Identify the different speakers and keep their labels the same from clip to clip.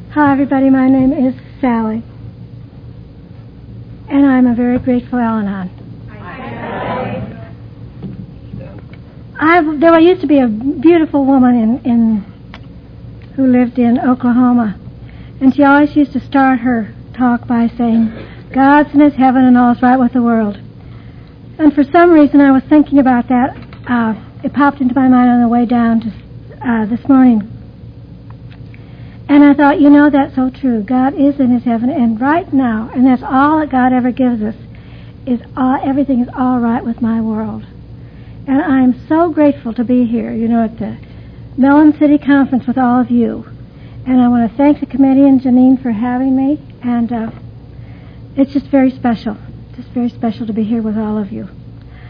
Speaker 1: Hi, everybody. My name is Sally, and I'm a very grateful Al-Anon. There used to be a beautiful woman who lived in Oklahoma, and she always used to start her talk by saying, "God's in His heaven and all's right with the world." And for some reason, I was thinking about that. It popped into my mind on the way down to this morning. And I thought, that's so true. God is in His heaven, and right now, and that's all that God ever gives us, everything is all right with my world. And I'm so grateful to be here, at the Mellon City Conference with all of you. And I want to thank the committee and Janine for having me, and it's just very special. Just very special to be here with all of you.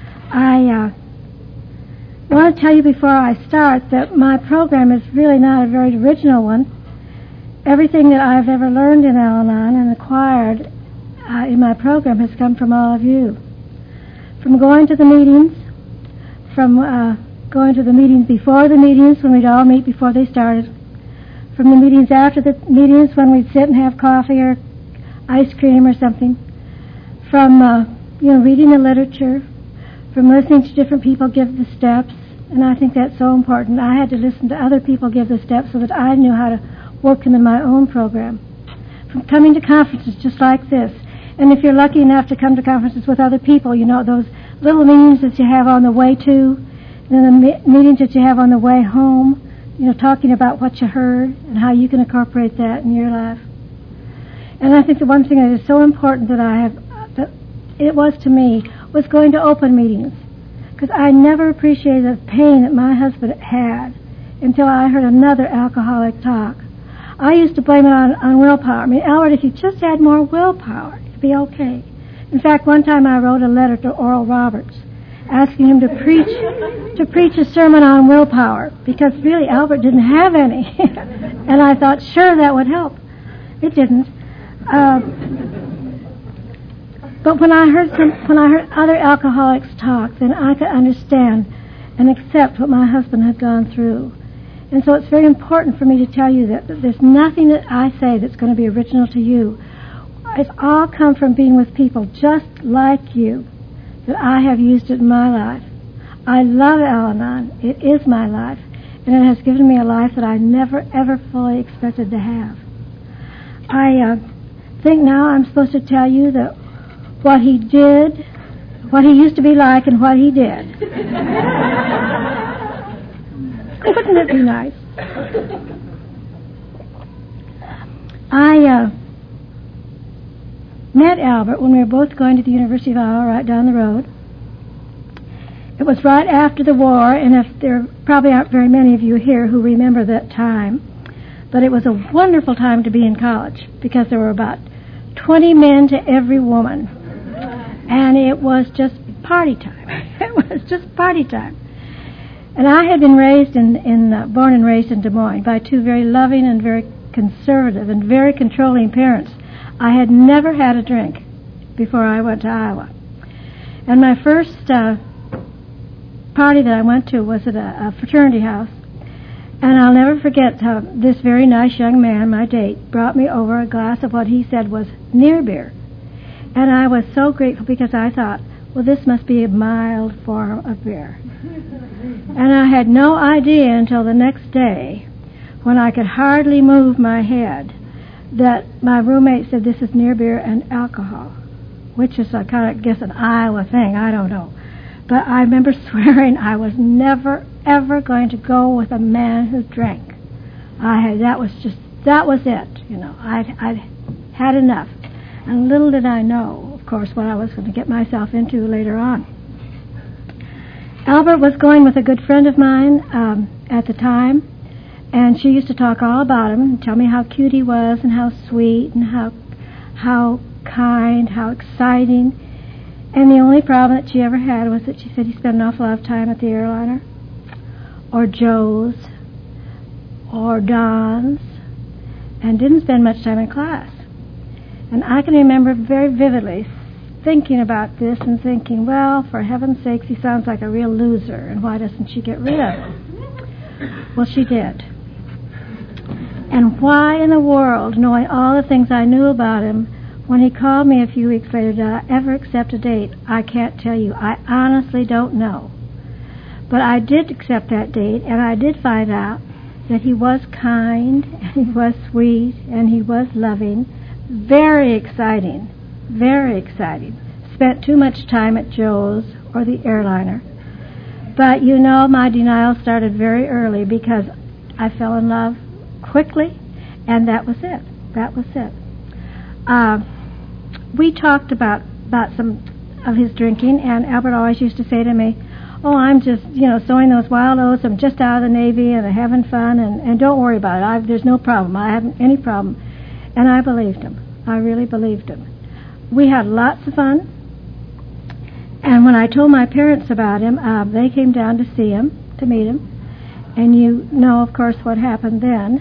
Speaker 1: I want to tell you before I start that my program is really not a very original one. Everything that I've ever learned in Al-Anon and acquired in my program has come from all of you. From going to the meetings, from going to the meetings before the meetings when we'd all meet before they started, from the meetings after the meetings when we'd sit and have coffee or ice cream or something, from reading the literature, from listening to different people give the steps, and I think that's so important. I had to listen to other people give the steps so that I knew how to work them in my own program. From coming to conferences just like this, and if you're lucky enough to come to conferences with other people, those little meetings that you have on the way to, and then the meetings that you have on the way home, talking about what you heard and how you can incorporate that in your life. And I think the one thing that is so important that it was to me, was going to open meetings, because I never appreciated the pain that my husband had until I heard another alcoholic talk. I used to blame it on willpower. I mean, Albert, if you just had more willpower, it'd be okay. In fact, one time I wrote a letter to Oral Roberts asking him to preach a sermon on willpower, because really Albert didn't have any. And I thought, sure, that would help. It didn't. But when I heard other alcoholics talk, then I could understand and accept what my husband had gone through. And so it's very important for me to tell you that there's nothing that I say that's going to be original to you. It's all come from being with people just like you, that I have used it in my life. I love Al-Anon. It is my life, and it has given me a life that I never, ever fully expected to have. I think now I'm supposed to tell you that what he did, what he used to be like, and what he did. Wouldn't it be nice? I met Albert when we were both going to the University of Iowa right down the road. It was right after the war, and if there probably aren't very many of you here who remember that time, but it was a wonderful time to be in college, because there were about 20 men to every woman, and it was just party time. It was just party time. And I had been born and raised in Des Moines by two very loving and very conservative and very controlling parents. I had never had a drink before I went to Iowa. And my first party that I went to was at a fraternity house. And I'll never forget how this very nice young man, my date, brought me over a glass of what he said was near beer. And I was so grateful, because I thought, well, this must be a mild form of beer. And I had no idea until the next day, when I could hardly move my head, that my roommate said this is near beer and alcohol, which is an Iowa thing, I don't know. But I remember swearing I was never, ever going to go with a man who drank. That was it, I'd had enough. And little did I know, of course, what I was going to get myself into later on. Albert was going with a good friend of mine at the time, and she used to talk all about him and tell me how cute he was and how sweet and how kind, how exciting. And the only problem that she ever had was that she said he spent an awful lot of time at the airliner, or Joe's, or Don's, and didn't spend much time in class. And I can remember very vividly thinking about this and thinking, well, for heaven's sakes, he sounds like a real loser, and why doesn't she get rid of him? Well, she did. And why in the world, knowing all the things I knew about him, when he called me a few weeks later, did I ever accept a date? I can't tell you. I honestly don't know. But I did accept that date, and I did find out that he was kind, and he was sweet, and he was loving. Very exciting. Very exciting. Spent too much time at Joe's or the airliner. But, you know, my denial started very early because I fell in love quickly, and that was it. That was it. We talked about some of his drinking, and Albert always used to say to me, "Oh, I'm just, sowing those wild oats. I'm just out of the Navy and having fun, and don't worry about it. There's no problem. I haven't any problem." And I believed him. I really believed him. We had lots of fun. And when I told my parents about him, they came down to see him, to meet him. And you know, of course, what happened then.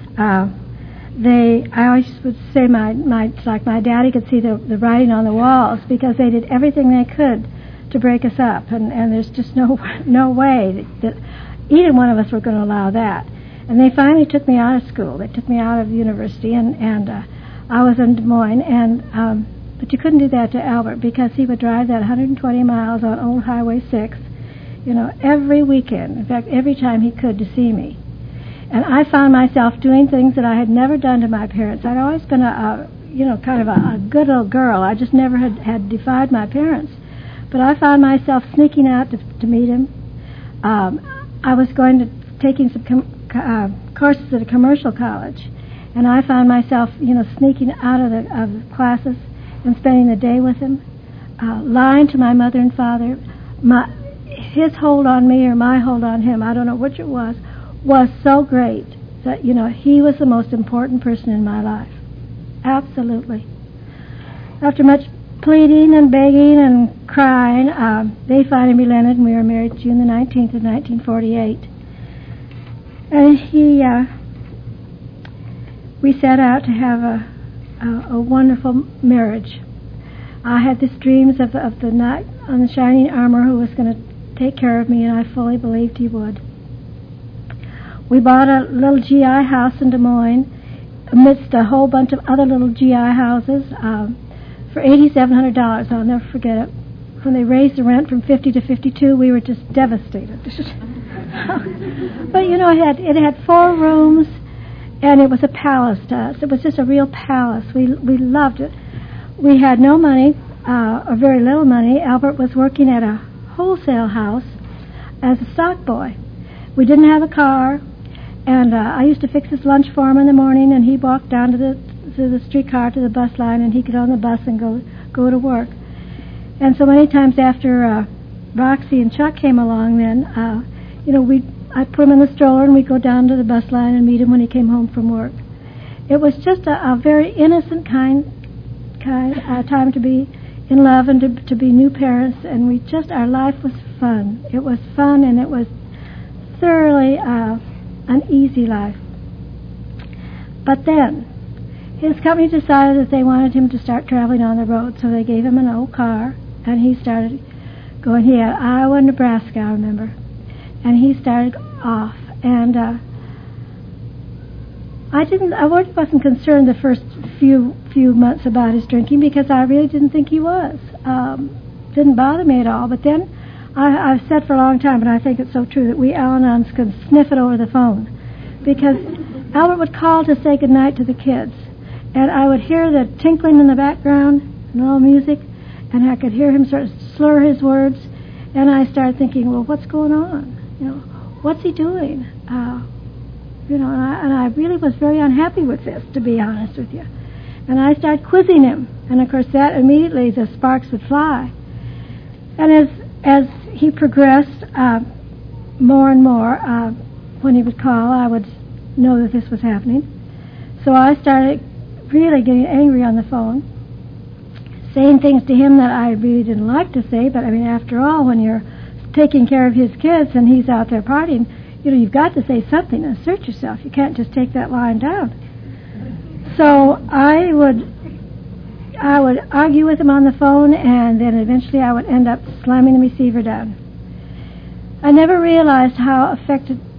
Speaker 1: I always would say my daddy could see the writing on the walls because they did everything they could to break us up. And there's just no way that either one of us were going to allow that. And they finally took me out of school. They took me out of university, and I was in Des Moines, but you couldn't do that to Albert because he would drive that 120 miles on Old Highway 6, every weekend. In fact, every time he could to see me. And I found myself doing things that I had never done to my parents. I'd always been kind of a good little girl. I just never had defied my parents. But I found myself sneaking out to meet him. I was taking some courses at a commercial college, and I found myself, sneaking out of the classes and spending the day with him, lying to my mother and father. His hold on me or my hold on him, I don't know which it was so great that, he was the most important person in my life. Absolutely. After much pleading and begging and crying, they finally relented, and we were married June the 19th of 1948. And we set out to have a wonderful marriage. I had these dreams of the knight on the shining armor who was going to take care of me, and I fully believed he would. We bought a little GI house in Des Moines amidst a whole bunch of other little GI houses for $8,700. I'll never forget it. When they raised the rent from 50 to 52, we were just devastated. But it had 4 rooms, and it was a palace to us. It was just a real palace. We loved it. We had no money, or very little money. Albert was working at a wholesale house as a stock boy. We didn't have a car, and I used to fix his lunch for him in the morning, and he'd walk down to the streetcar to the bus line, and he'd get on the bus and go to work. And so many times after Roxy and Chuck came along, then I'd put him in the stroller, and we'd go down to the bus line and meet him when he came home from work. It was just a very innocent kind time to be in love and to be new parents, and our life was fun. It was fun, and it was thoroughly an easy life. But then his company decided that they wanted him to start traveling on the road, so they gave him an old car, and he started going. He had Iowa and Nebraska, I remember, and he started off. And I wasn't concerned the first few months about his drinking because I really didn't think he was. Didn't bother me at all. But then I've said for a long time, and I think it's so true, that we Al-Anons could sniff it over the phone, because Albert would call to say goodnight to the kids, and I would hear the tinkling in the background and all music, and I could hear him sort of slur his words, and I started thinking, well, what's going on? What's he doing? And I really was very unhappy with this, to be honest with you. And I started quizzing him, and of course that immediately the sparks would fly. And as he progressed more and more, when he would call, I would know that this was happening. So I started really getting angry on the phone, saying things to him that I really didn't like to say, but I mean, after all, when you're taking care of his kids and he's out there partying, you've got to say something and assert yourself. You can't just take that line down. So I would argue with him on the phone, and then eventually I would end up slamming the receiver down. I never realized how affected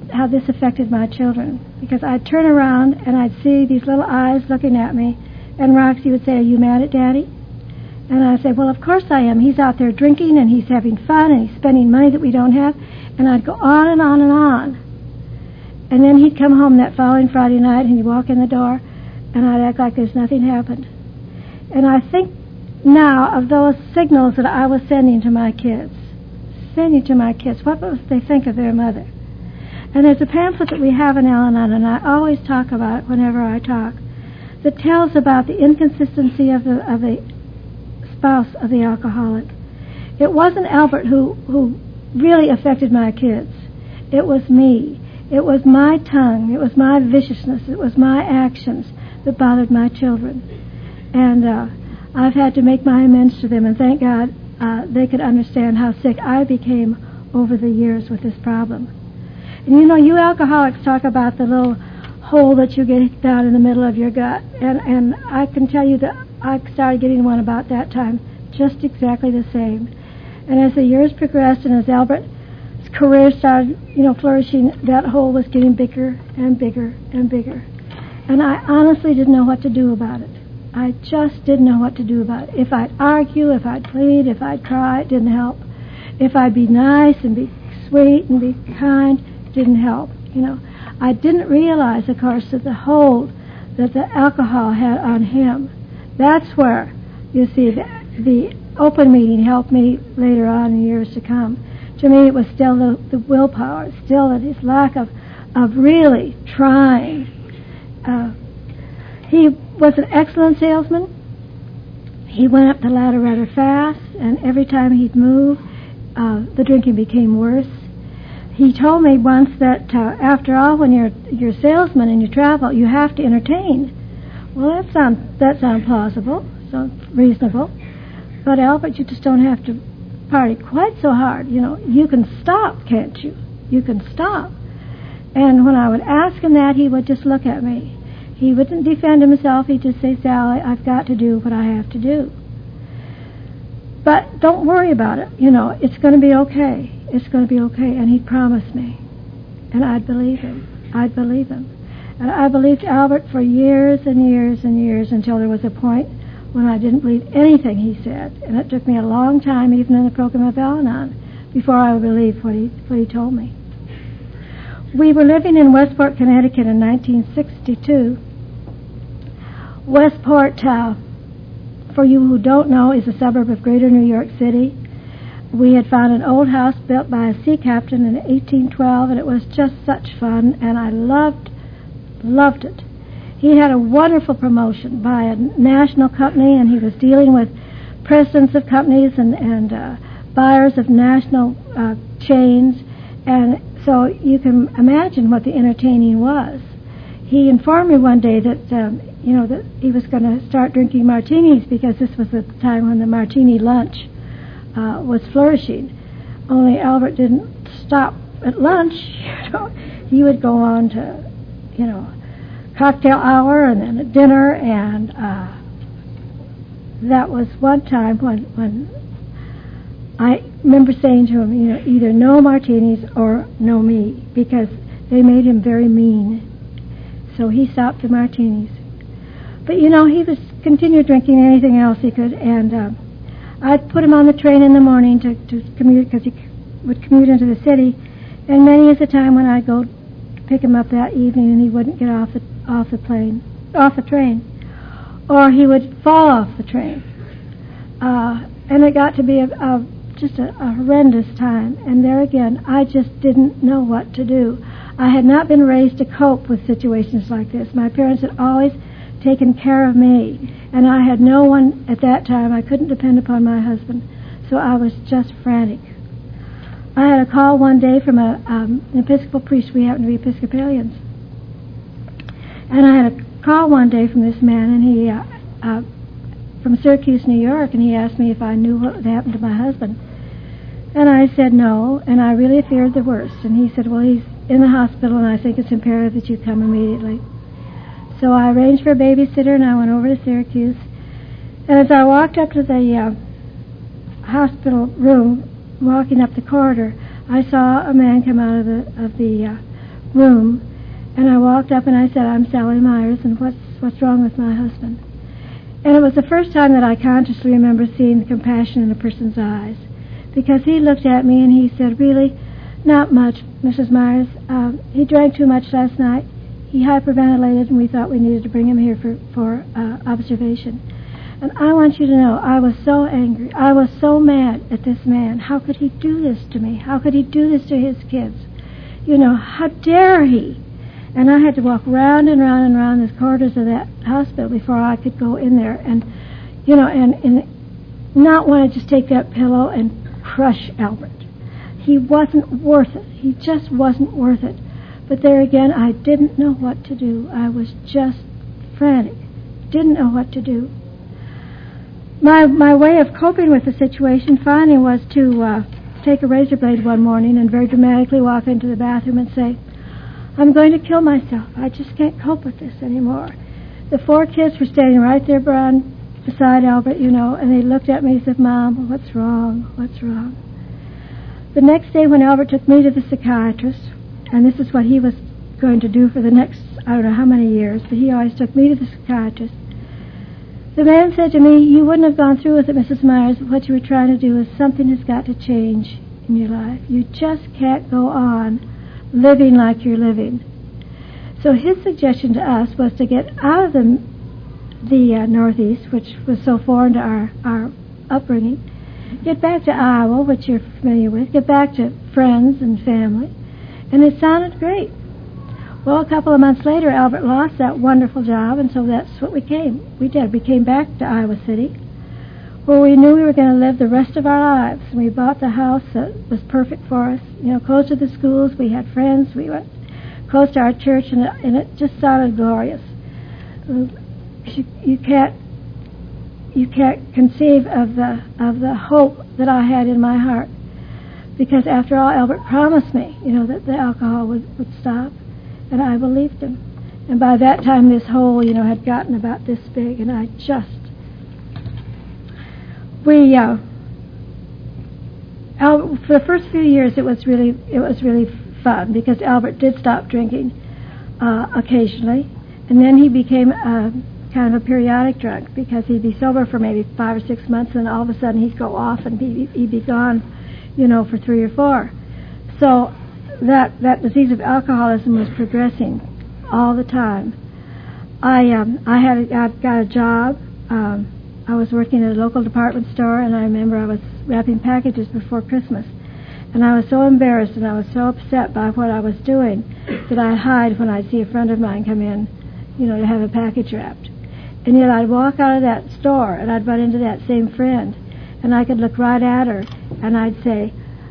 Speaker 1: how this affected my children, because I'd turn around and I'd see these little eyes looking at me, and Roxy would say, "Are you mad at Daddy?" And I'd say, "Well, of course I am. He's out there drinking and he's having fun and he's spending money that we don't have." And I'd go on and on and on. And then he'd come home that following Friday night and he'd walk in the door and I'd act like there's nothing happened. And I think now of those signals that I was sending to my kids. What must they think of their mother? And there's a pamphlet that we have in Al-Anon, and I always talk about it whenever I talk, that tells about the inconsistency of the spouse of the alcoholic. It wasn't Albert who really affected my kids. It was me. It was my tongue. It was my viciousness. It was my actions that bothered my children. And I've had to make my amends to them, and thank God they could understand how sick I became over the years with this problem. And you know, you alcoholics talk about the little hole that you get down in the middle of your gut, and I can tell you that I started getting one about that time, just exactly the same. And as the years progressed and as Albert's career started, flourishing, that hole was getting bigger and bigger and bigger. And I honestly didn't know what to do about it. I just didn't know what to do about it. If I'd argue, if I'd plead, if I'd cry, it didn't help. If I'd be nice and be sweet and be kind, it didn't help. I didn't realize, of course, that the hold that the alcohol had on him. That's where, you see, the open meeting helped me later on in years to come. To me, it was still the willpower, still his lack of really trying. He was an excellent salesman. He went up the ladder rather fast, and every time he'd move, the drinking became worse. He told me once that after all, when you're a salesman and you travel, you have to entertain. Well, that sounds plausible, sounds reasonable. But Albert, you just don't have to party quite so hard. You can stop, can't you? You can stop. And when I would ask him that, he would just look at me. He wouldn't defend himself. He'd just say, "Sally, I've got to do what I have to do. But don't worry about it. It's going to be okay. It's going to be okay." And he'd promise me. And I'd believe him. And I believed Albert for years and years and years until there was a point when I didn't believe anything he said. And it took me a long time, even in the program of Al-Anon, before I would believe what he told me. We were living in Westport, Connecticut in 1962. Westport, for you who don't know, is a suburb of Greater New York City. We had found an old house built by a sea captain in 1812, and it was just such fun, and I loved it. He had a wonderful promotion by a national company, and he was dealing with presidents of companies and buyers of national chains, and so you can imagine what the entertaining was. He informed me one day that that he was going to start drinking martinis because this was the time when the martini lunch was flourishing. Only Albert didn't stop at lunch. He would go on to cocktail hour and then a dinner, and that was one time when I remember saying to him, either no martinis or no me, because they made him very mean. So he stopped the martinis. But he was continued drinking anything else he could, and I'd put him on the train in the morning to commute, because he would commute into the city, and many is the time when I'd go to pick him up that evening and he wouldn't get off the train, or he would fall off the train, and it got to be just a horrendous time. And there again, I just didn't know what to do. I had not been raised to cope with situations like this. My parents had always taken care of me, and I had no one at that time. I couldn't depend upon my husband, so I was just frantic. I had a call one day from an Episcopal priest. We happened to be Episcopalians. And I had a call one day from this man, and he from Syracuse, New York, and he asked me if I knew what had happened to my husband. And I said no, and I really feared the worst. And he said, "Well, he's in the hospital, and I think it's imperative that you come immediately." So I arranged for a babysitter, and I went over to Syracuse. And as I walked up to the hospital room, walking up the corridor, I saw a man come out of the room, and I walked up and I said, "I'm Sally Myers, and what's wrong with my husband?" And it was the first time that I consciously remember seeing the compassion in a person's eyes, because he looked at me and he said, "Really, not much, Mrs. Myers. He drank too much last night. He hyperventilated, and we thought we needed to bring him here for observation." And I want you to know, I was so angry. I was so mad at this man. How could he do this to me? How could he do this to his kids? You know, how dare he? And I had to walk round and round and round the corridors of that hospital before I could go in there and, you know, and not want to just take that pillow and crush Albert. He wasn't worth it. He just wasn't worth it. But there again, I didn't know what to do. I was just frantic. Didn't know what to do. My way of coping with the situation finally was to take a razor blade one morning and very dramatically walk into the bathroom and say, "I'm going to kill myself. I just can't cope with this anymore." The 4 kids were standing right there beside Albert, you know, and they looked at me and said, "Mom, what's wrong? What's wrong?" The next day when Albert took me to the psychiatrist, and this is what he was going to do for the next, I don't know how many years, but he always took me to the psychiatrist. The man said to me, "You wouldn't have gone through with it, Mrs. Myers. What you were trying to do is something has got to change in your life. You just can't go on living like you're living." So his suggestion to us was to get out of the Northeast, which was so foreign to our upbringing, get back to Iowa, which you're familiar with, get back to friends and family. And it sounded great. Well, a couple of months later, Albert lost that wonderful job, and so that's what we did. We came back to Iowa City, where we knew we were going to live the rest of our lives. And we bought the house that was perfect for us, you know, close to the schools. We had friends. We went close to our church, and it just sounded glorious. You can't conceive of the hope that I had in my heart, because after all, Albert promised me, you know, that the alcohol would stop. And I believed him. And by that time, this hole, you know, had gotten about this big, and I just... Albert, for the first few years, it was really fun, because Albert did stop drinking occasionally, and then he became kind of a periodic drunk, because he'd be sober for maybe 5 or 6 months, and all of a sudden he'd go off and he'd be gone, you know, for 3 or 4. So that disease of alcoholism was progressing all the time. I got a job. I was working at a local department store, and I remember I was wrapping packages before Christmas, and I was so embarrassed and I was so upset by what I was doing that I'd hide when I'd see a friend of mine come in, you know, to have a package wrapped. And yet I'd walk out of that store and I'd run into that same friend, and I could look right at her and I'd say,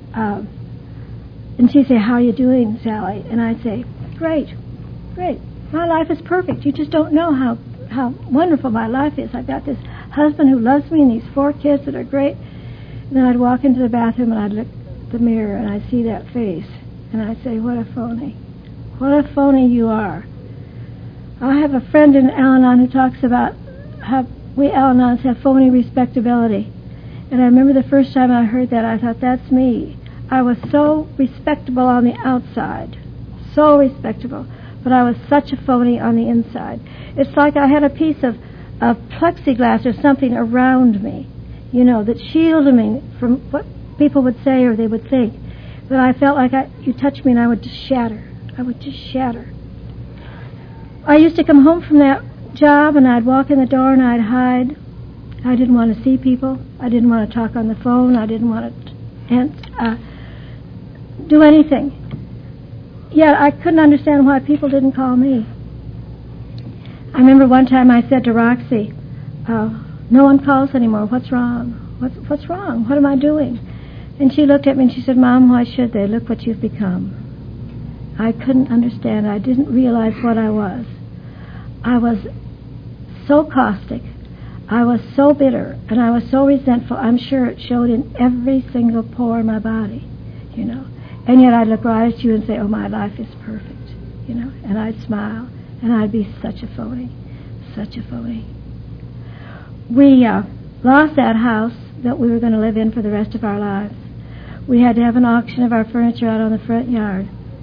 Speaker 1: and she'd say, "How are you doing, Sally?" And I'd say, Great. My life is perfect. You just don't know how wonderful my life is. I've got this husband who loves me and these 4 kids that are great." And then I'd walk into the bathroom and I'd look at the mirror and I'd see that face. And I'd say, "What a phony. What a phony you are." I have a friend in Al-Anon who talks about how we Al-Anons have phony respectability. And I remember the first time I heard that, I thought, that's me. I was so respectable on the outside, so respectable, but I was such a phony on the inside. It's like I had a piece of plexiglass or something around me, you know, that shielded me from what people would say or they would think. That I felt like you touched me and I would just shatter. I would just shatter. I used to come home from that job and I'd walk in the door and I'd hide. I didn't want to see people. I didn't want to talk on the phone. I didn't want to do anything. Yet I couldn't understand why people didn't call me. I remember one time I said to Roxy, "No one calls anymore. What's wrong? What's wrong? What am I doing?" And she looked at me and she said, "Mom, why should they? Look what you've become." I couldn't understand. I didn't realize what I was. I was so caustic. I was so bitter, and I was so resentful. I'm sure it showed in every single pore in my body, you know. And yet I'd look right at you and say, "Oh, my life is perfect," you know. And I'd smile, and I'd be such a phony, such a phony. We lost that house that we were going to live in for the rest of our lives. We had to have an auction of our furniture out on the front yard.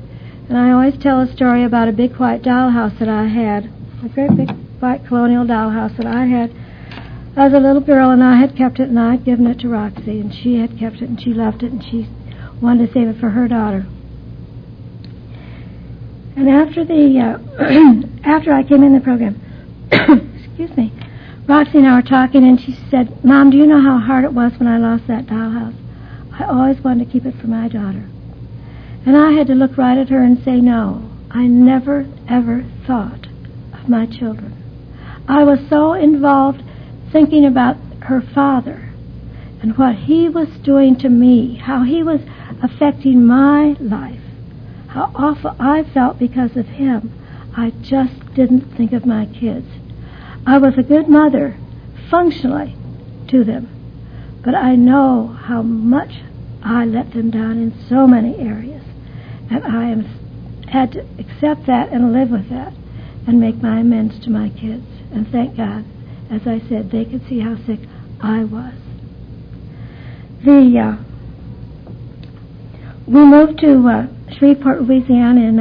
Speaker 1: And I always tell a story about a big white dollhouse that I had, a great big white colonial dollhouse that I had as a little girl, and I had kept it, and I had given it to Roxy, and she had kept it, and she loved it, and she wanted to save it for her daughter. And after after I came in the program, excuse me, Roxy and I were talking, and she said, "Mom, do you know how hard it was when I lost that dollhouse? I always wanted to keep it for my daughter." And I had to look right at her and say, no, I never, ever thought of my children. I was so involved thinking about her father and what he was doing to me, how he was affecting my life, how awful I felt because of him. I just didn't think of my kids. I was a good mother, functionally, to them, but I know how much I let them down in so many areas, and I had to accept that and live with that and make my amends to my kids. And thank God, as I said, they could see how sick I was. We moved to Shreveport, Louisiana in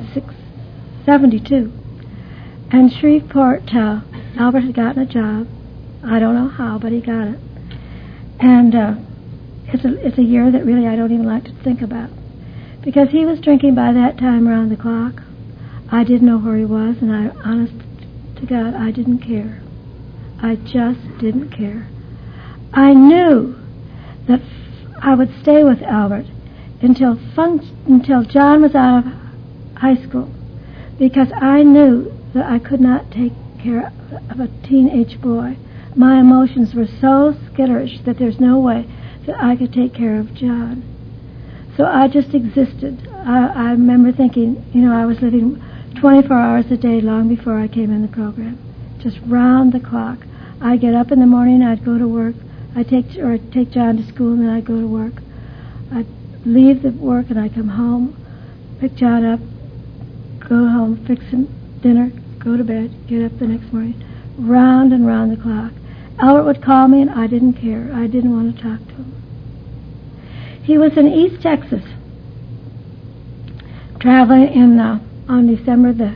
Speaker 1: 1972. And Shreveport, Albert had gotten a job. I don't know how, but he got it. And it's a year that really I don't even like to think about, because he was drinking by that time around the clock. I didn't know where he was, and honest to God, I didn't care. I just didn't care. I knew that I would stay with Albert until John was out of high school, because I knew that I could not take care of a teenage boy. My emotions were so skitterish that there's no way that I could take care of John. So I just existed. I remember thinking, I was living 24 hours a day long before I came in the program, just round the clock. I'd get up in the morning, I'd go to work, I'd take John to school, and then I'd go to work. I'd leave the work, and I'd come home, pick John up, go home, fix him dinner, go to bed, get up the next morning, round and round the clock. Albert would call me, and I didn't care. I didn't want to talk to him. He was in East Texas, traveling on September the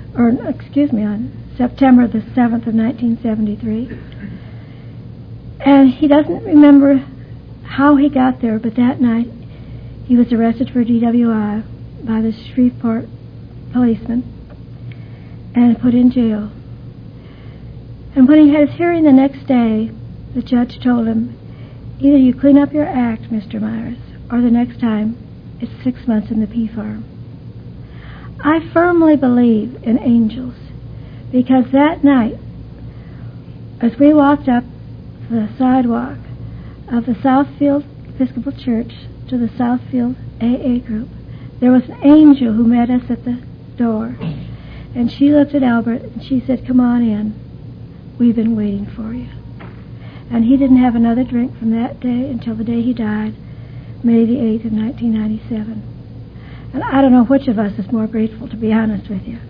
Speaker 1: 7th of 1973. And he doesn't remember how he got there, but that night he was arrested for DWI by the Shreveport policeman and put in jail. And when he had his hearing the next day, the judge told him, either you clean up your act, Mr. Myers, or the next time it's 6 months in the P farm. I firmly believe in angels, because that night, as we walked up the sidewalk of the Southfield Episcopal Church to the Southfield AA group, there was an angel who met us at the door. And she looked at Albert and she said, "Come on in. We've been waiting for you." And he didn't have another drink from that day until the day he died, May the 8th of 1997. And I don't know which of us is more grateful, to be honest with you.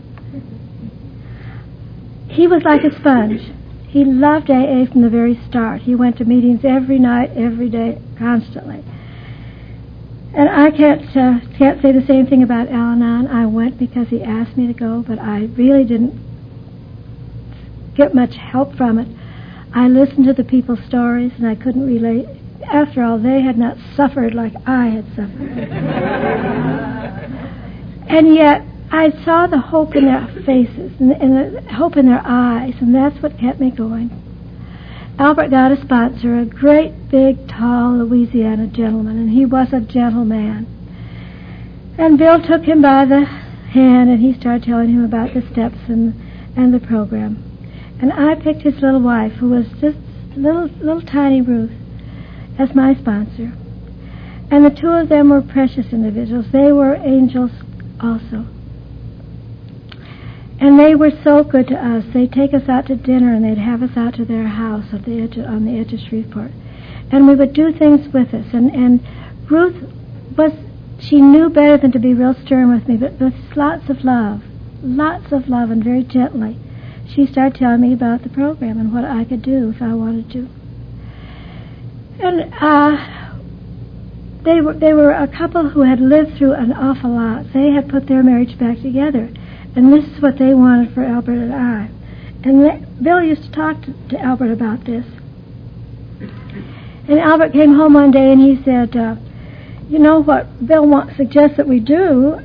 Speaker 1: He was like a sponge. He loved AA from the very start. He went to meetings every night, every day, constantly. And I can't say the same thing about Al-Anon. I went because he asked me to go, but I really didn't get much help from it. I listened to the people's stories, and I couldn't relate. After all, they had not suffered like I had suffered. And yet, I saw the hope in their faces and the hope in their eyes, and that's what kept me going. Albert got a sponsor, a great, big, tall Louisiana gentleman, and he was a gentleman. And Bill took him by the hand, and he started telling him about the steps and the program. And I picked his little wife, who was just little tiny Ruth, as my sponsor. And the two of them were precious individuals. They were angels also. And they were so good to us. They'd take us out to dinner, and they'd have us out to their house on the edge of Shreveport. And we would do things with us. And Ruth she knew better than to be real stern with me, but with lots of love, and very gently. She started telling me about the program and what I could do if I wanted to. And they were a couple who had lived through an awful lot. They had put their marriage back together, and this is what they wanted for Albert and I. And Bill used to talk to Albert about this. And Albert came home one day and he said, you know what Bill suggests that we do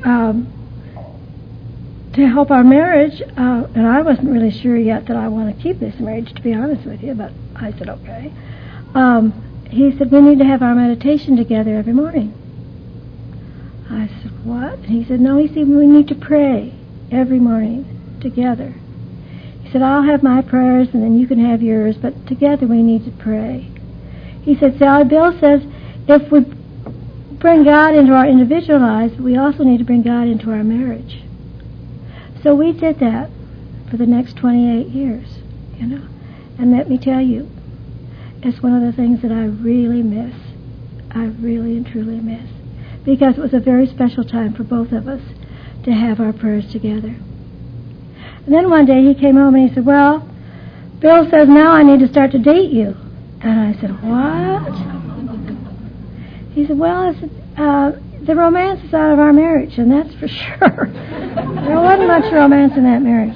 Speaker 1: to help our marriage, and I wasn't really sure yet that I want to keep this marriage, to be honest with you, but I said, okay. He said, we need to have our meditation together every morning. I said, what? And he said, no, we need to pray every morning together. He said, I'll have my prayers and then you can have yours, but together we need to pray. He said, see, Bill says, if we bring God into our individual lives, we also need to bring God into our marriage. So we did that for the next 28 years, you know. And let me tell you, it's one of the things that I really miss. I really and truly miss. Because it was a very special time for both of us to have our prayers together. And then one day he came home and he said, well, Bill says now I need to start to date you. And I said, what? He said, well, the romance is out of our marriage, and that's for sure. There wasn't much romance in that marriage.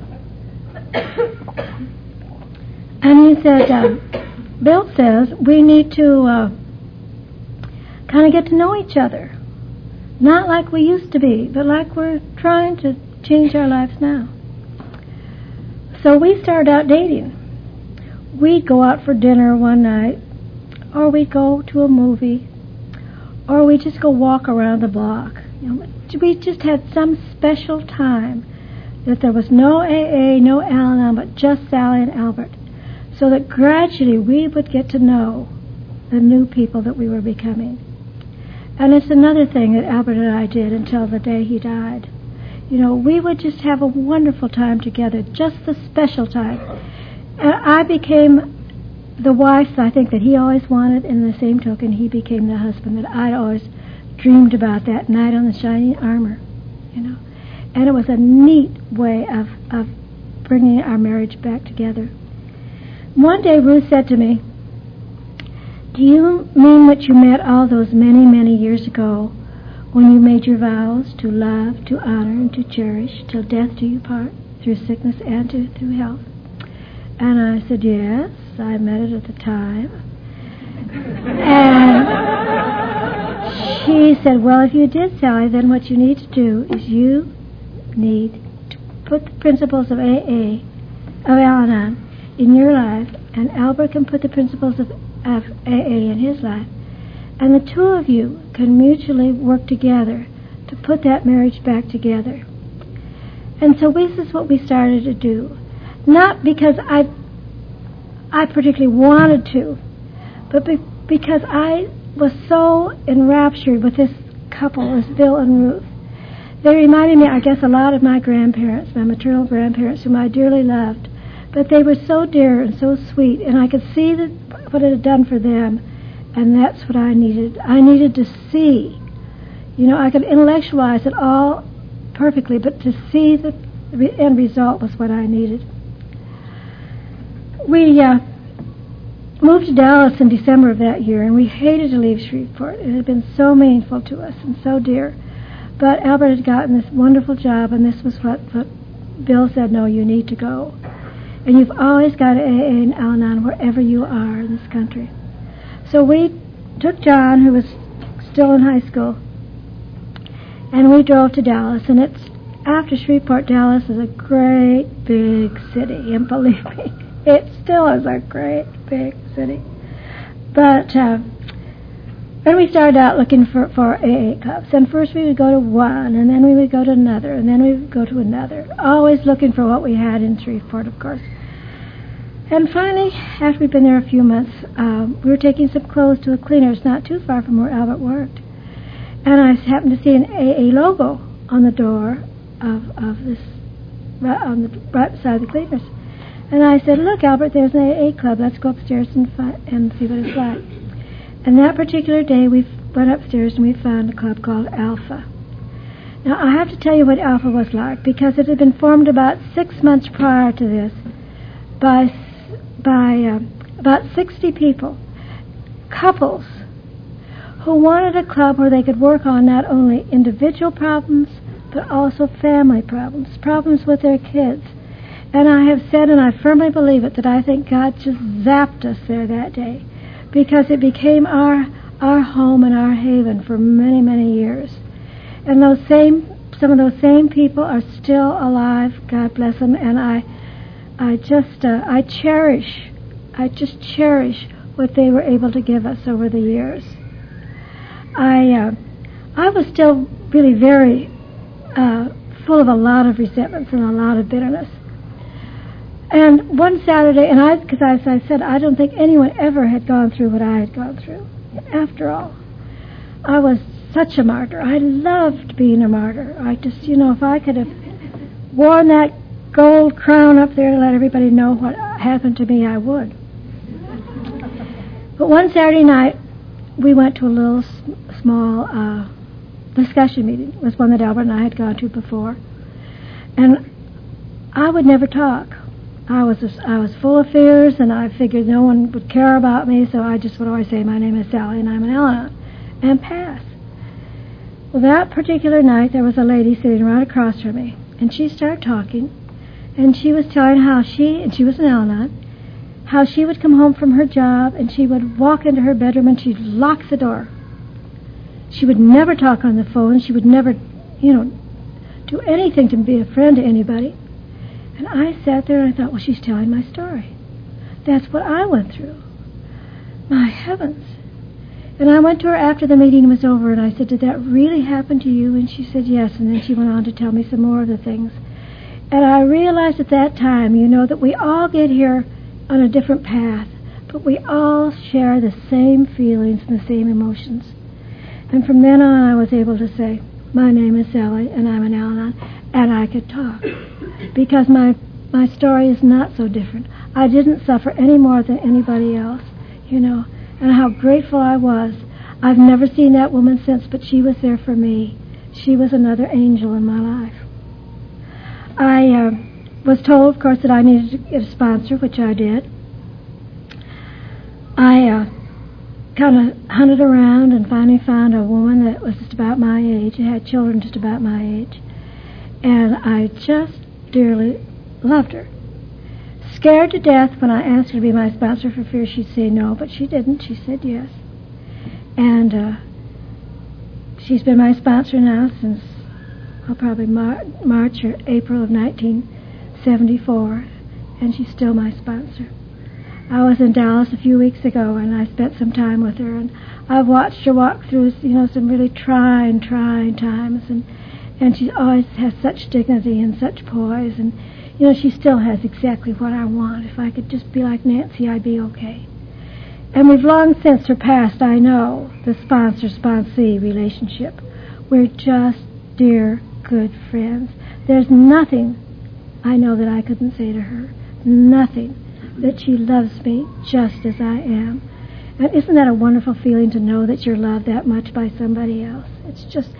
Speaker 1: And he said, Bill says we need to kind of get to know each other. Not like we used to be, but like we're trying to change our lives now. So we started out dating. We'd go out for dinner one night, or we'd go to a movie, or we'd just go walk around the block. You know, we just had some special time that there was no AA, no Al-Anon, but just Sally and Albert, so that gradually we would get to know the new people that we were becoming. And it's another thing that Albert and I did until the day he died. You know, we would just have a wonderful time together, just the special time. And I became the wife, I think, that he always wanted, and in the same token, he became the husband that I'd always dreamed about, that night on the shining armor, you know. And it was a neat way of bringing our marriage back together. One day Ruth said to me, do you mean what you meant all those many, many years ago when you made your vows to love, to honor, and to cherish till death do you part, through sickness and through health? And I said, yes, I meant it at the time. And she said, well, if you did, Sally, then what you need to do is you need to put the principles of AA, of Al-Anon, in your life, and Albert can put the principles of AA in his life. And the two of you can mutually work together to put that marriage back together. And so this is what we started to do. Not because I particularly wanted to, but because I was so enraptured with this couple, as Bill and Ruth. They reminded me, I guess, a lot of my grandparents, my maternal grandparents, whom I dearly loved. But they were so dear and so sweet, and I could see what it had done for them, and that's what I needed. I needed to see. You know, I could intellectualize it all perfectly, but to see the end result was what I needed. We moved to Dallas in December of that year, and we hated to leave Shreveport. It had been so meaningful to us and so dear. But Albert had gotten this wonderful job, and this was what Bill said, no, you need to go. And you've always got AA and Al-Anon wherever you are in this country. So we took John, who was still in high school, and we drove to Dallas. And it's after Shreveport, Dallas is a great big city, and believe me, it still is a great big city. But then we started out looking for AA clubs. And first we would go to one, and then we would go to another, and then we would go to another. Always looking for what we had in Shreveport, of course. And finally, after we'd been there a few months, we were taking some clothes to a cleaner's not too far from where Albert worked. And I happened to see an AA logo on the door of this, on the right beside the cleaner's. And I said, look, Albert, there's an AA club. Let's go upstairs and see what it's like. And that particular day, we went upstairs and we found a club called Alpha. Now, I have to tell you what Alpha was like, because it had been formed about 6 months prior to this by about 60 people, couples, who wanted a club where they could work on not only individual problems, but also family problems, problems with their kids. And I have said, and I firmly believe it, that I think God just zapped us there that day, because it became our home and our haven for many, many years. And some of those same people are still alive, God bless them, and I just cherish what they were able to give us over the years. I was still really very full of a lot of resentments and a lot of bitterness. And one Saturday, because as I said, I don't think anyone ever had gone through what I had gone through. After all, I was such a martyr. I loved being a martyr. I just, if I could have worn that gold crown up there to let everybody know what happened to me, I would. But one Saturday night, we went to a little small discussion meeting. It was one that Albert and I had gone to before. And I would never talk. I was full of fears, and I figured no one would care about me, so I just would always say, my name is Sally, and I'm an Al-Anon, and pass. Well, that particular night, there was a lady sitting right across from me, and she started talking, and she was telling how she was an Al-Anon, how she would come home from her job, and she would walk into her bedroom, and she'd lock the door. She would never talk on the phone. She would never, do anything to be a friend to anybody. And I sat there and I thought, well, she's telling my story. That's what I went through. My heavens. And I went to her after the meeting was over and I said, did that really happen to you? And she said, yes. And then she went on to tell me some more of the things. And I realized at that time, that we all get here on a different path, but we all share the same feelings and the same emotions. And from then on, I was able to say, my name is Sally, and I'm an Al-Anon, and I could talk. Because my story is not so different. I didn't suffer any more than anybody else, and how grateful I was. I've never seen that woman since, but she was there for me. She was another angel in my life. I was told, of course, that I needed to get a sponsor, which I did. I kind of hunted around and finally found a woman that was just about my age, and had children just about my age. And I just dearly loved her. Scared to death when I asked her to be my sponsor for fear she'd say no, but she didn't. She said yes. And she's been my sponsor now since probably March or April of 1974, and she's still my sponsor. I was in Dallas a few weeks ago, and I spent some time with her, and I've watched her walk through, some really trying times, and she always has such dignity and such poise, and, she still has exactly what I want. If I could just be like Nancy, I'd be okay. And we've long since surpassed, I know, the sponsor-sponsee relationship. We're just dear, good friends. There's nothing I know that I couldn't say to her. Nothing. That she loves me just as I am. And isn't that a wonderful feeling to know that you're loved that much by somebody else? It just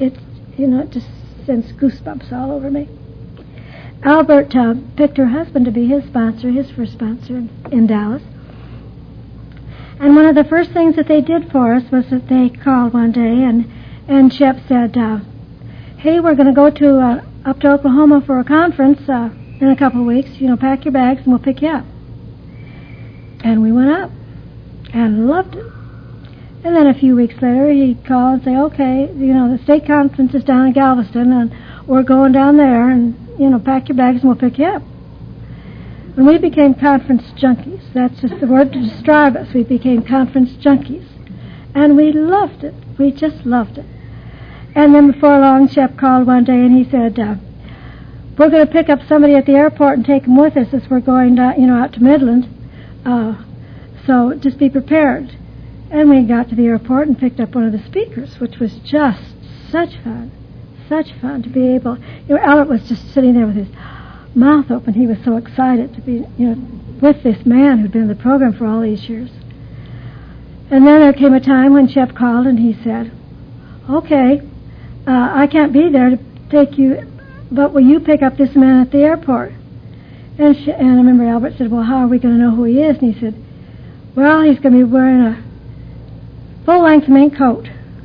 Speaker 1: sends goosebumps all over me. Albert picked her husband to be his sponsor, his first sponsor in Dallas. And one of the first things that they did for us was that they called one day and Shep said, hey, we're going to go up to Oklahoma for a conference in a couple of weeks. Pack your bags and we'll pick you up. And we went up and loved it. And then a few weeks later, he called and said, okay, the state conference is down in Galveston, and we're going down there, and, pack your bags and we'll pick you up. And we became conference junkies. That's just the word to describe us. We became conference junkies. And we loved it. We just loved it. And then before long, Shep called one day and he said, we're going to pick up somebody at the airport and take them with us as we're going down, out to Midland. So just be prepared. And we got to the airport and picked up one of the speakers, which was just such fun to be able. Albert was just sitting there with his mouth open. He was so excited to be, with this man who'd been in the program for all these years. And then there came a time when Shep called and he said, okay, I can't be there to take you, but will you pick up this man at the airport? And I remember Albert said, well, how are we going to know who he is? And he said, well, he's going to be wearing full-length mink coat.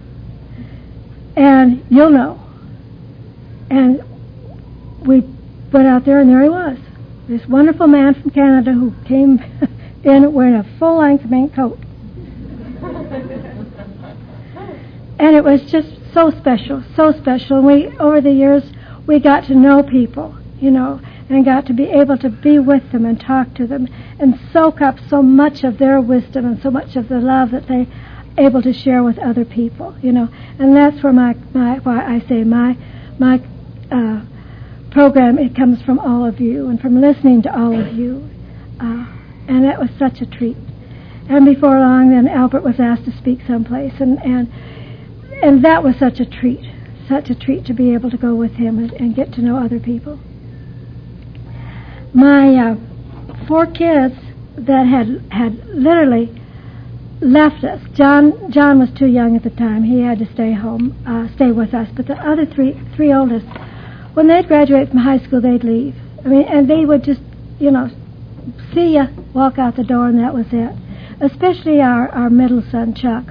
Speaker 1: And you'll know. And we went out there, and there he was. This wonderful man from Canada who came in wearing a full-length mink coat. And it was just so special, so special. And over the years, we got to know people, and got to be able to be with them and talk to them and soak up so much of their wisdom and so much of the love that they able to share with other people, And that's where my program, it comes from all of you and from listening to all of you. And that was such a treat. And before long, then Albert was asked to speak someplace, and that was such a treat to be able to go with him and get to know other people. My 4 kids that had literally left us. John was too young at the time. He had to stay home, stay with us. But the other three oldest, when they'd graduate from high school, they'd leave. And they would just, see ya, walk out the door, and that was it. Especially our middle son, Chuck.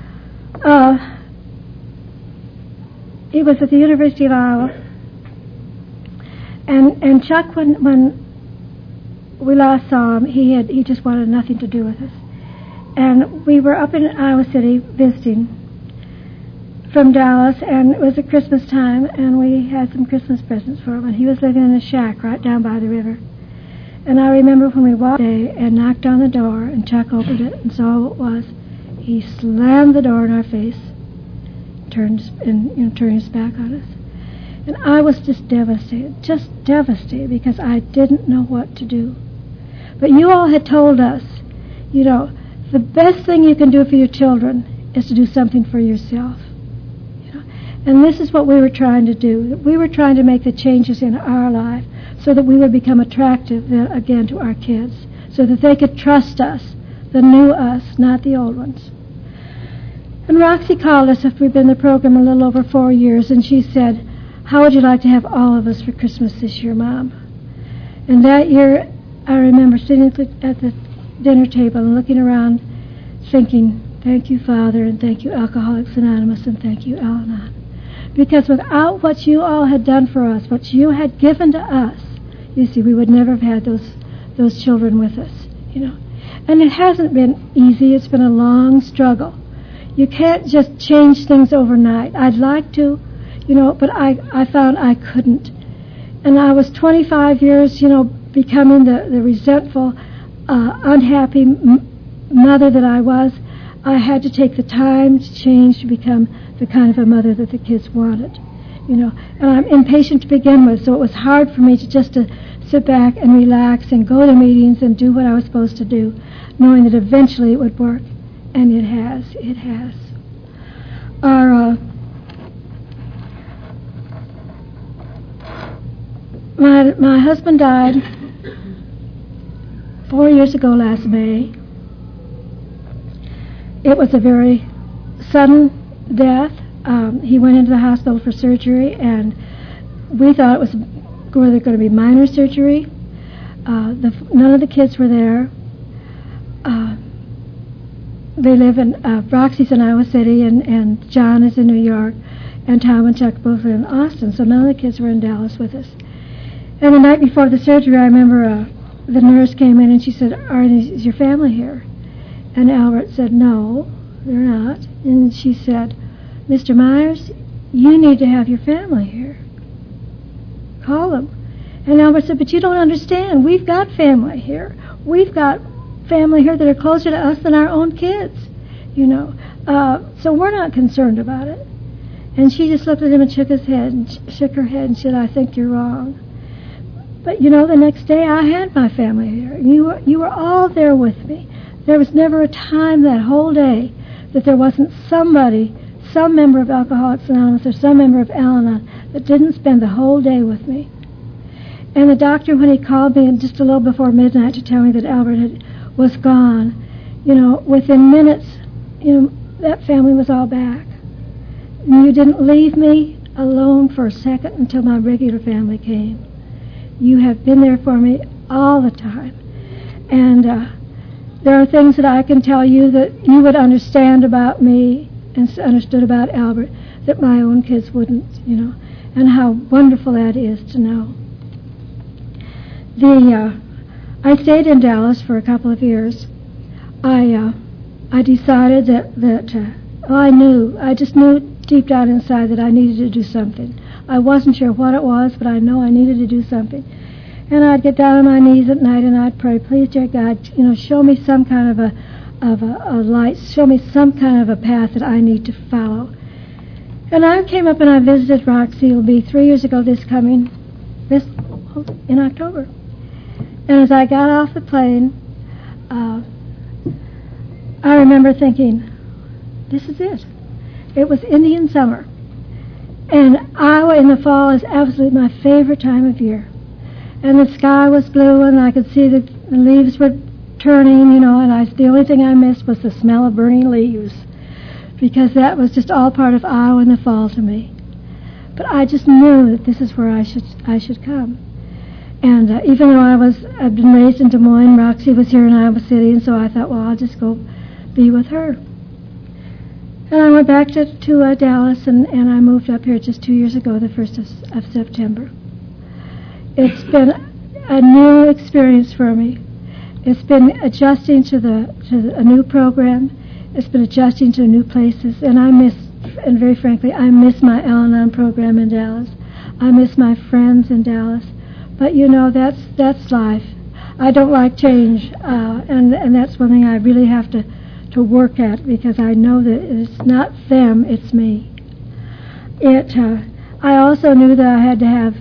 Speaker 1: He was at the University of Iowa. And Chuck, when we last saw him, he just wanted nothing to do with us. And we were up in Iowa City visiting from Dallas, and it was at Christmas time, and we had some Christmas presents for him, and he was living in a shack right down by the river. And I remember when we walked in and knocked on the door, and Chuck opened it and saw what it was. He slammed the door in our face, turned his back on us. And I was just devastated, because I didn't know what to do. But you all had told us, the best thing you can do for your children is to do something for yourself. And this is what we were trying to do. We were trying to make the changes in our life so that we would become attractive then again to our kids, so that they could trust us, the new us, not the old ones. And Roxy called us after we'd been in the program a little over 4 years, and she said, "How would you like to have all of us for Christmas this year, Mom?" And that year, I remember sitting at the dinner table and looking around, thinking, "Thank you, Father, and thank you, Alcoholics Anonymous, and thank you, Al-Anon." Because without what you all had done for us, what you had given to us, you see, we would never have had those children with us, And it hasn't been easy. It's been a long struggle. You can't just change things overnight. I'd like to, but I found I couldn't. And I was 25 years, becoming the resentful, unhappy mother that I was. I had to take the time to change to become the kind of a mother that the kids wanted, And I'm impatient to begin with, so it was hard for me to sit back and relax and go to meetings and do what I was supposed to do, knowing that eventually it would work. And it has. My husband died 4 years ago last May. It was a very sudden death. He went into the hospital for surgery, and we thought it was whether going to be minor surgery. None of the kids were there. They live in Roxy's in Iowa City, and John is in New York, and Tom and Chuck both are in Austin, so none of the kids were in Dallas with us. And the night before the surgery, I remember the nurse came in and she said, "Is your family here?" And Albert said, "No, they're not." And she said, "Mr. Myers, you need to have your family here. Call them." And Albert said, "But you don't understand. We've got family here. We've got family here that are closer to us than our own kids, so we're not concerned about it." And she just looked at him and shook her head and said, "I think you're wrong." But the next day I had my family here. You were all there with me. There was never a time that whole day that there wasn't some member of Alcoholics Anonymous or some member of Al-Anon that didn't spend the whole day with me. And the doctor, when he called me just a little before midnight to tell me that Albert was gone, within minutes, that family was all back. And you didn't leave me alone for a second until my regular family came. You have been there for me all the time. And There are things that I can tell you that you would understand about me and understood about Albert that my own kids wouldn't, and how wonderful that is to know. I stayed in Dallas for a couple of years. I decided that I just knew deep down inside that I needed to do something. I wasn't sure what it was, but I know I needed to do something. And I'd get down on my knees at night and I'd pray, please, dear God, show me some kind of a light, show me some kind of a path that I need to follow. And I came up and I visited Roxy. It'll be 3 years ago in October. And as I got off the plane, I remember thinking, this is it. It was Indian summer. And Iowa in the fall is absolutely my favorite time of year. And the sky was blue, and I could see the leaves were turning, and the only thing I missed was the smell of burning leaves, because that was just all part of Iowa in the fall to me. But I just knew that this is where I should come. And even though I'd been raised in Des Moines, Roxy was here in Iowa City, and so I thought, well, I'll just go be with her. And I went back to Dallas, and I moved up here just 2 years ago, the 1st of September. It's been a new experience for me. It's been adjusting to a new program. It's been adjusting to new places, and very frankly, I miss my Al-Anon program in Dallas. I miss my friends in Dallas. But that's life. I don't like change, and that's one thing I really have to work at, because I know that it's not them, it's me. I also knew that I had to have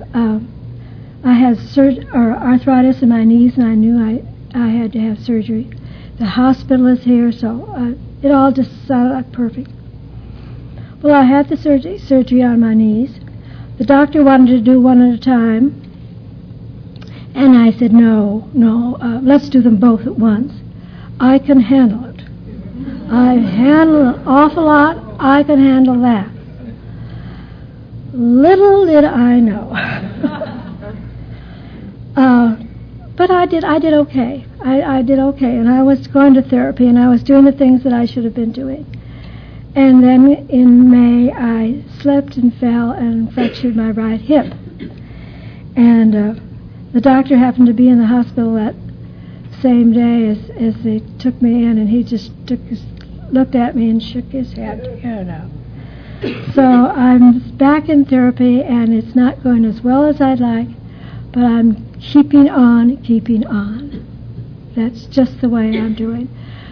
Speaker 1: arthritis in my knees, and I knew I had to have surgery. The hospital is here, so it all just sounded like perfect. Well, I had the surgery on my knees. The doctor wanted to do one at a time, and I said, no, let's do them both at once. I can handle it. I handle an awful lot. I can handle that. Little did I know. But I did okay. I did okay, and I was going to therapy, and I was doing the things that I should have been doing. And then in May, I slipped and fell and fractured my right hip. And the doctor happened to be in the hospital that same day as they took me in, and he just looked at me and shook his head. So I'm back in therapy, and it's not going as well as I'd like, but I'm keeping on. That's just the way I'm doing.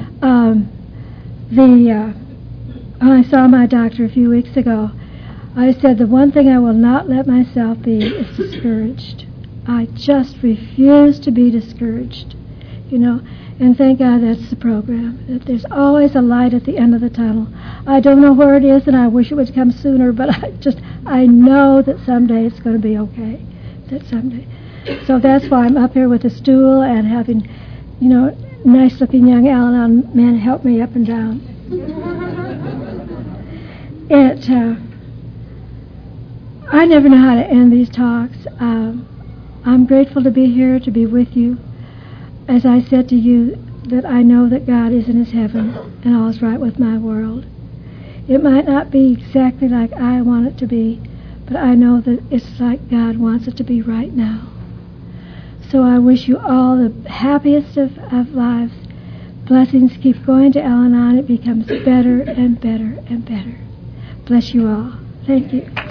Speaker 1: When I saw my doctor a few weeks ago, I said the one thing I will not let myself be is discouraged. I just refuse to be discouraged, and thank God that's the program, that there's always a light at the end of the tunnel. I don't know where it is, and I wish it would come sooner, but I know that someday it's going to be okay, that someday. So that's why I'm up here with a stool and having, nice-looking young Al-Anon men help me up and down. I never know how to end these talks. I'm grateful to be here, to be with you. As I said to you, that I know that God is in his heaven and all is right with my world. It might not be exactly like I want it to be, but I know that it's like God wants it to be right now. So I wish you all the happiest of lives. Blessings. Keep going to Al-Anon. It becomes better and better and better. Bless you all. Thank you.